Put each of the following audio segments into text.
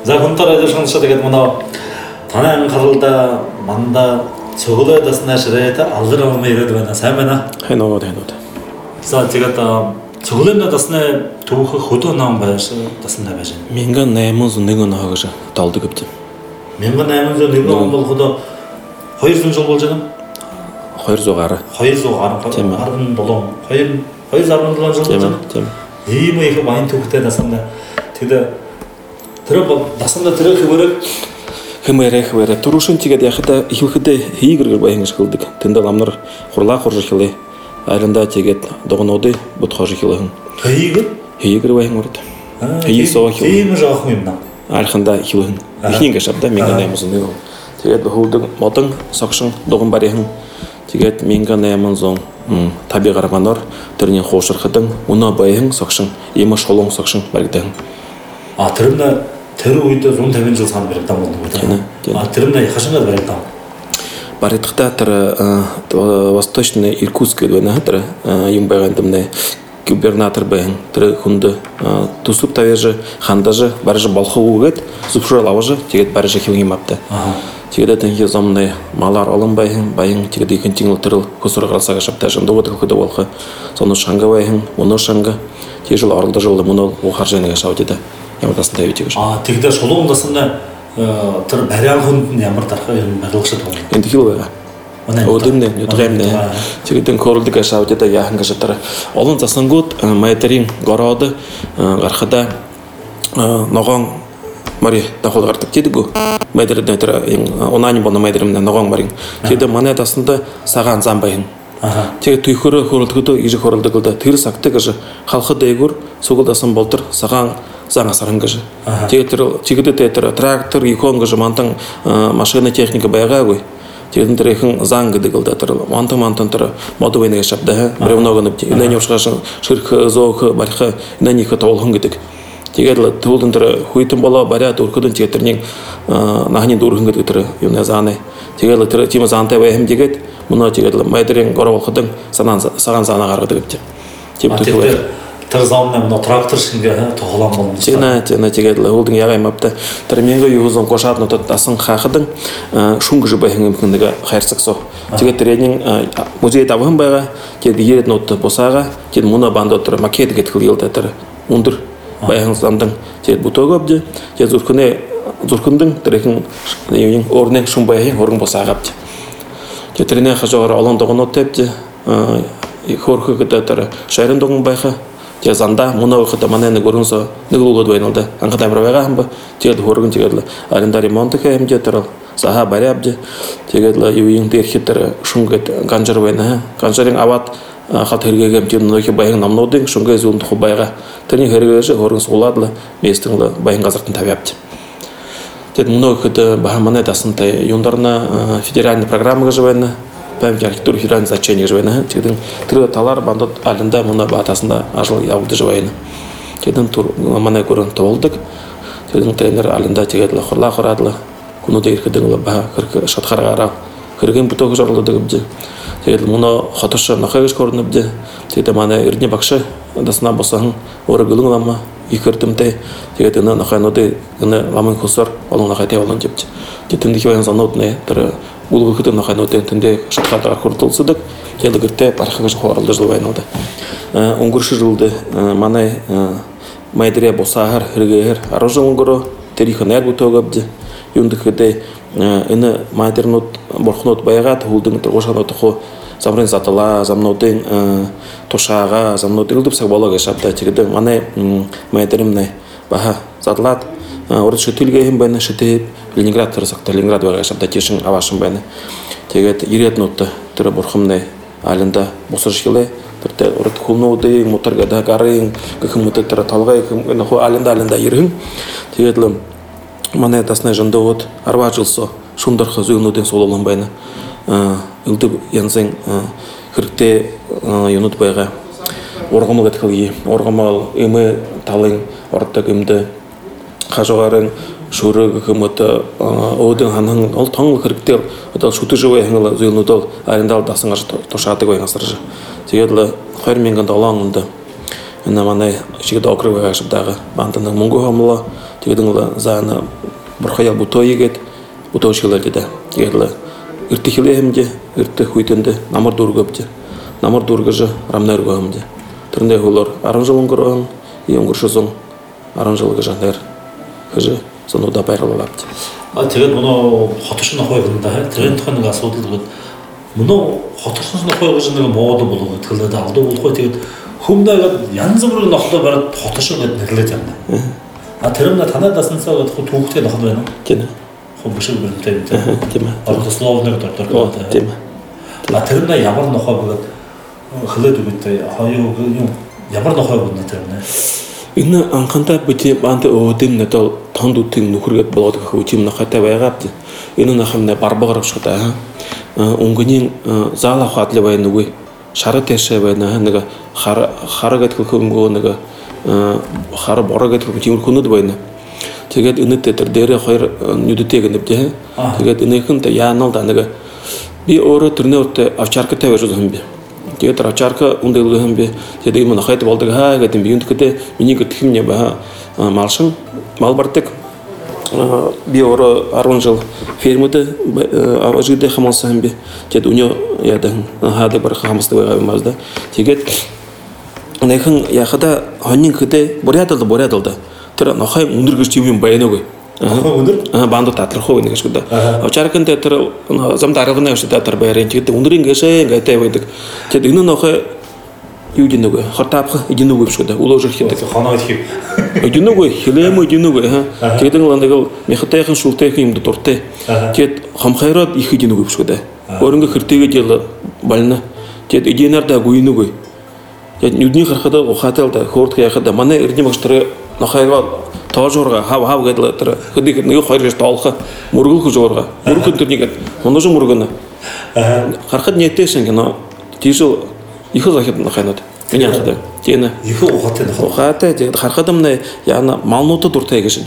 За хүнтар ажиллашгын тэгээд манай танай анхааралда манда цогцолтой дасна ширээд алгар маягаад байна. Сайн байна. Хэнoo. За тэгээд цогцолтой дасна түүх хөдөө ном байш дасна байж байна. 1801 он гэж талдаг гэвч. 1801 он болоход 200 жил болж байна. 200 гаруй. 217 жил болж байна. Ийм их баян түүхтэй дасна. Тэгээд тэр дасна тэр хэмээрэх турушин тэгээд яхада ихвэхэд хийгэр баян ашигладаг. Тэнд ламнар хурлаа хуржихлаа. Айранда тэгээд догнуудыг бодхожихлаа. Хийгэр баян урд. Хийсоо ийм жоох юм наа. Арханда ихвэн. Ихний гашабда 1801. Тэгээд хөвдөг модон согшин дуган барийн тэгээд 1800 таби гарганаар тэрний хуушрахад өнөө баян согшин ийм шулуун согшин баригдан. Тэр үед 150 жил цаана баригдан болдог. Тэр нь хашингаар баригдан. Баригдахтаа тэр восточный Иркутск гэдэг байна. Тэр юм байгаад юмнэ губернатор байна. Тэр хүнд төсөв тавьж хандаж барж болох үгээд зөвшөөрөл аваж тэгээд барж их юм авдаг. Тэгээд энэ замны малар олон баян тэгээд ихэнх тэр хөсөр гарсаа шавтаа шандууд хөдөө болох соно шанга баян өнөө шанга тийшэл оролдож мөн ухаарж нэг шавдаа. Ямар дасан тавьж гэж. Тэгдээ шулуун дасна тэр бариан хүнд нь ямар дарах юм барилгашд байна. Энд хил байгаа. Өдөрнө өдрөмнө. Чигдэн королдыг шавдаа яахан гэж тэр олон засангууд майдрын гороод гарахада ногоон мари дахул гардаг гэдэг. Майдрын тэр унааны боно майдрын ногоон марин. Тэгээд манай дасанда сагаан зам баян. Тэгээд түйхөрө хөрөлдөгдөө ижих хөрөлдөг тэр сагтаг гэж халахад дээгүр сугал дасан болдор сагаан занасаран гэж. Тэгээд тэр чигдэдээ тэр трактор ихон гэж мантан машина техника байгаагүй. Тэгээд тэр ихэн зан гэдэг л тэр мантан тэр мод байна гэж шавдаа. Бревног нь энэ явшгаш ширх зоох барих энэ их тоолхон гэдэг. Тэгээд түүлэн тэр хүйтэн болоо бариад өрхөдөн тэгээд тэрний нахны дүүрхэн гэдэг тэр юм зааны. Тэгээд тэр тийм заантай байхм тэгээд мөнөө тэгээд майдрын гороо болоход сагаан заана гаргадаг гэж. Тийм тэр замны трактор шингээ тоглоом болно. Тэна тэгээд хөлдөн яга юм апта. Тэр 1930-аад нутад дасан хаахад шүн гэж байхын юм нэг хайрцагсоо. Тэгээд тэрний музей давхан байгаа. Тэгээд 90-ад нутад бусаага тэгээд мөнөө бандо тэр макет гэдэг хэлдэг тэр өндөр баян замдан тэгээд бүтөөгөөбж тэгээд зүрхэндэн тэрхэн юм орны шүн баян хөргөн бусаагавч. Тэгээд тэрний хажуугаар олон догнууд тавьж хөөрхөд тэр шарын догн байха. Тэгээд занда мөнөө хөдө манай нэг өргөнсө нэг лугод байна л да. Анхад амир байгаа юм ба. Тэгээд хөргөн тэгээд аренда ремонт хэмжээ тэр саха бариабж тэгээд юу юм дээрхэд тэр шүнгэд ганжар байна. Ганжарын аваад хат хэрэгэм тийм нөх баян намнуудын шүнгээ зүүн тох байгаа. Тэрний хэрэгээс хөргөн суулаад л местэн баян газартан тавьяавч. Тэгээд мөнөө хөдө манай дасантай юндарна федеральный программа гэж байна. Память архитектуры федеральной значения гэж байна. Тэгээд тэр талаар бандад аланда мөнөө батасында ажил явуулж байна. Тэгээд түр манай гөрөн тоолдог. Тэгээд тренер аланда тэгээд хурлаа хураадлаа. Күнүүд ирэхэд ба хэрэг шатхараараа хэрэгэн бүтөөгж орлоодаг гэж. Тэгээд мөнөө хотош нохойгч корнобд. Тэгээд манай эрдний багш дасна босон өөрөө гөлөн лама ихэрдэмтэй. Тэгээд энэ нохойнуудыг энэ ламын хөсөр олон нохойтой болон живж. Тэгээд тэндх баян санууд нэ тэр үлгөхөд нохойнуудын тэндээ шатхаараар хурдулцдаг. Тэгээд гэртээ барах гэж хооролдож байна уу да. Өнгөршөрлөд манай майдрэ босаар хэрэгээр 10 жил өнгөрөө тэр их найр бүтөөгөвд юунд гэхэд энэ майдрнууд бурхнууд байгаад хөлдөн тургушанууд хоо замрын задала замнуудын тушаага замнуудын дэвсэг болоо гэж шатаа чигэд манай майдрэмнэ баха задлаад урд шүтэлгээ юм байна шүтээ Ленинград төрсөг Ленинград байгаа шатаа тийшин аваашин байна. Тэгээд 90-ад нут тэр бурхамны аланда босоршилээ тэр урд хүнүүдийн мотор гэдэг гарын гэх юм уу тэр толгой энэ хоо аланда ирхэн. Тэгээд л манай дасны жандууд 10 жилсо шундорх зүйнүүдийн суулган байна. Үлдэг янзын хэрэгтэй юунууд байгаа. Ургам гэдэг үе. Ургамал эмэ талын ордог юмд хажуугаар шүрэг хүмүүд өөдөн ханхан ол тон хэрэгтэй одоо шүтэж байгаа зүйнүүд бол арендал дасан гарч тушаадаг байх асарж. Тэгээд л 2007 онд энэ манай чигд округ байгаа банданы мөнгө хомлоо тегедин зана бурхаял бутойгет бутошилалда тегедла иртихилемде иртих хуйтенде намар дургапте намар дургажа рамнаргамде тренде холор аранжалонгорон йонгуршозон аранжалга жанер хыжы сонуда байралапты. Тэгээд мөн хотошны хойгонда тренд хоног асуудал гээд мөн хотошны хойгож нэг мод болгоод тэгээд алдуу болохгүй тэгээд хүмнээгээд янз бүрийн нохлоо бараад хотошно гэд нэрлэж байна. Тэр нь танад дасанцаа гээд түүхтэй нохол байна. Тийм. Хумбшиг бэлтэй тийм. Ордословныг дордор. Тийм. Тэр нь ямар нохоо гээд хөлөөд үгтэй хоёроо юм ямар нохоо байна тэр нь. Энэ анхандаа бити банд өөдөм надад тондуудын нөхөргээд болоод гэх үчим нахатай байгаад энэ нахамна барбагарах шута өнгөний заала хадлаа байна үгүй шара тэшээ байна нэг харагад хөнгөө нэг хар борогод хөнгө хүнэд байна тэгээд энэтэй тэр дээр хоёр нүдтэйг нэвдэ тэгээд энэхэнд яанал да нэг би өөрөө тэрнээ авчаркатай байж байгаа юм би тэгээд авчарка үндэлгэх юм би тэгээд юм нахайд болдог хаа гэдэг би юндэхтэй миний гэх юм яа малшин малбартек би өөрөө 10 жил фермэд ажигдэ хамсан би тэгээд өнөө яадаг хаадаг барах хамсдаг байгаа юм байна тэгээд нэхэн яхада хонин гэдэг бурядалда тэр нохой өндөр гэж юм байна уу өндөр банд татрах нэг шүү дээ. Авчарканд тэр зам дарагны шүү дээ тэр байрын тэгээд өндрийн гэшээ гэдэг байдаг. Тэгээд энэ нохой юу гэнэ үгүй хортаапх гэнэ үгүй шүү дээ. Улууж ирэхэд хоноо их гэнэ үгүй хэлэмэ гэнэ үгүй тэгээд нэг мехтайхан шүлтэйхэн юм дуртай. Тэгээд хомхайроод их гэнэ үгүй шүү дээ. Өөрөнгө хэртэйгээд ял байна. Тэгээд эдинаар да гүйнэ үгүй. Тэгээд нүдний харахад ухаатал да хөөрдөх яхад манай эрдэнэ багш тэр нохойгоо тоожурга хав гэдэл тэр хөдийг нэг хоёр гэж тоолох мөргөх жуурга мөргөх төрнийг хонож мөргөнө харахад нэтээсэн гэнэ тийшүү их захид нохойнод миний хахад тийм их ухаатай тэгээд харахад өмнө яана малнуудад дуртай гэж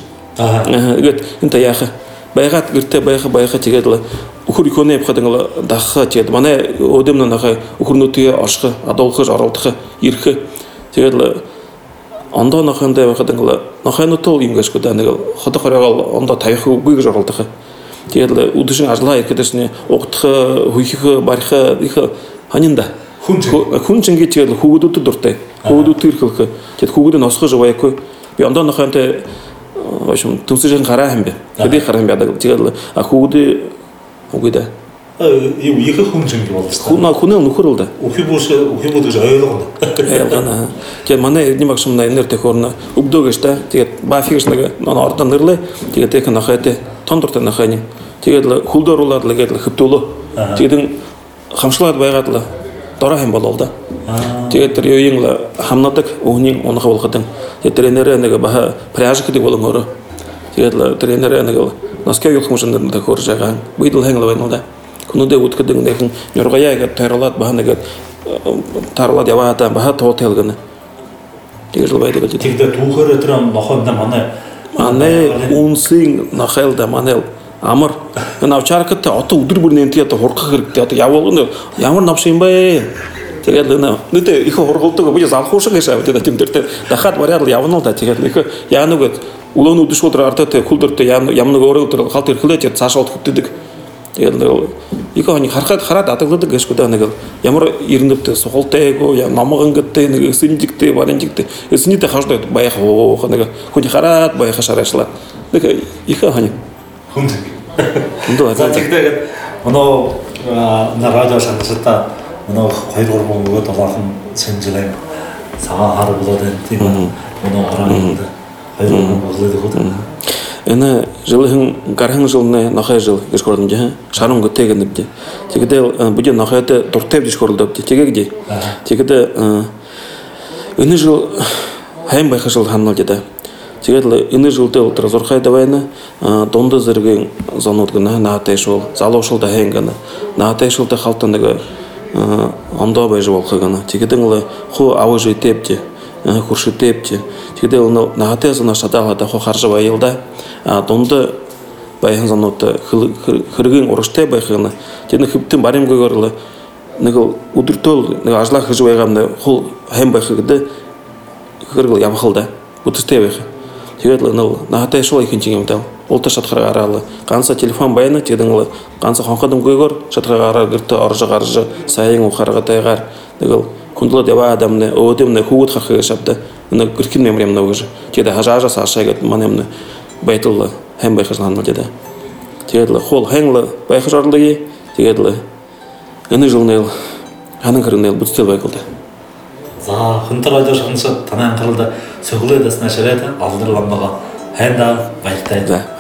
ингээд энэ яах байгаад гэртээ байхаа тэгээд өхөр ихөнөө явахад ингээд дах тэгээд манай өдөмнө нохой өхөрнүүдээ орших адуулахж оруулах ирэх тэгээд ондоо нохондоо байхад ингээд нохойнотоо юм гэж гэдэг нэг хотоо хорёогоо ондоо тавих үгүй гэж оролдох. Тэгээд үдэшин ажлаа ирэхтэйс угдах хүйх барих их ханинда хүн чинь гэж хүүгдүүдэд дуртай. Хүүгдүүд ирхэлх. Тэгээд хүүгдүүд носгож байхгүй. Би ондоо нохойнтой ошим төсөж гараа юм бэ. Тэгээд гараа юм яадаг. Тэгээд хүүгдээ үгүй да. Юу их хүн чинь болно. Хүн нөхөр л да. Үхибүүс гэж ойлгоно. Ялгана. Тэгээд манай эдний багш мна энер техорна өгдөөгөөш та. Тэгээд бафигш нэг ордон нэрлээ. Тэгээд тех нахайтай тондортой нахайны. Тэгээд хүлдөөруулаад л гээд хөвтөлөө. Тэгээд хамшлаад байгаад л дороо хэм болов да. Тэгээд тэр юуин хамнадаг өвний унах болгоод тэгээд тренерээ нэг баха пляж гэдэг болгоороо. Тэгээд тренерээ нэг носкоо юух хүмүүс нэг хөрж байгаа. Бидл хангал байна да. Күнүдэ үтгэдэг нэгэн нургаяа гэж тайруулаад баха нэг тарлаад яваад баха тоотел гэнэ. Тэгэж л байдаг гэж. Тэгдэ түүхээр тэр нохонд манай үнсийн нохайлда манай амар навчаркат одоо өдөр бүр нэмтий одоо хургах хэрэгтэй одоо явуулна ямар навш юм бэ? Тэгээд нүдэ их хургуулдаг би залхуушиг гэж аваад тийм дээр дахад бариад явна л да. Тэгээд их яанаг улаан үдэш өдөр ардаа хүлдэртэ ямар нэг өөрөө өдөр халт ирэхлээ цаашаа хөтдөг. Тэгээд их хоний хараад адагладаг гэж гэдэг нэг ямар ирнэвтэй сухалтайгоо намган гэдэг нэг эсэнжигтэй баринжигтэй эсэнийтэй хашдаг байх уу нэг хүний хараад байх шараашлаа нэг их хоний хүн за тэгтээ өнөө на радио шансата өнөө 2-3 мөнгө долоохон сэнжилээ цагаан хар болоод байна тийм өнөө хараад 2 мөнгө болоод хот энэ жилхэн гархан жилнэ нохой жил гэж хөрдөн шарун гэтэйг нэвдэ. Тэгэхдээ бүжин нохойд дуртай гэж хөрдөө. Тэгээд энэ жил хайм байх жил ханаад даа. Тэгээд энэ жилдээ өдөр зурхайд байна. Дунд зэргийн зонууд гэнэ наатай шул залуушул да хэн гэнэ. Наатай шул да халтан нэг ондоо байж болох гэнэ. Тэгээд хуу аваж итэвч хуршитэвч. Тэгээд наатай зоноо шадаалаа харж баялда. Дунд баян зонууд хэргийн урагштай байх гэнэ. Тэгээд хөвтөн баримгүйгээр нэг өдөртөө нэг ажлаа хийж байгаа юм хул хайм байх гэдэг хэрэг явах л да. Үтстэй байх. тегедлы ныл нахатай шулай хинчингем дал. Олта шатхара аралы. Канса телефон баяны тегдыңлы. Канса хонкадым көйгөр шатхара арар гырты аржы сайын ухарга тайгар. Дегел кундлы дева адамны одымны хуут хахы шапты. Ны гыркин немремна уже. Теда хажажа сашайгат манемны байтыллы һәм байхажланмы деде. Тегедлы хол хәңлы байхажарлыгы тегедлы. Аны жылныл. Аның кырыныл бутстел байкылды. За хынтырайды шаншы танан кырылды. Сөгле дәсне шәрәте алдырламага. Хәнда байтай.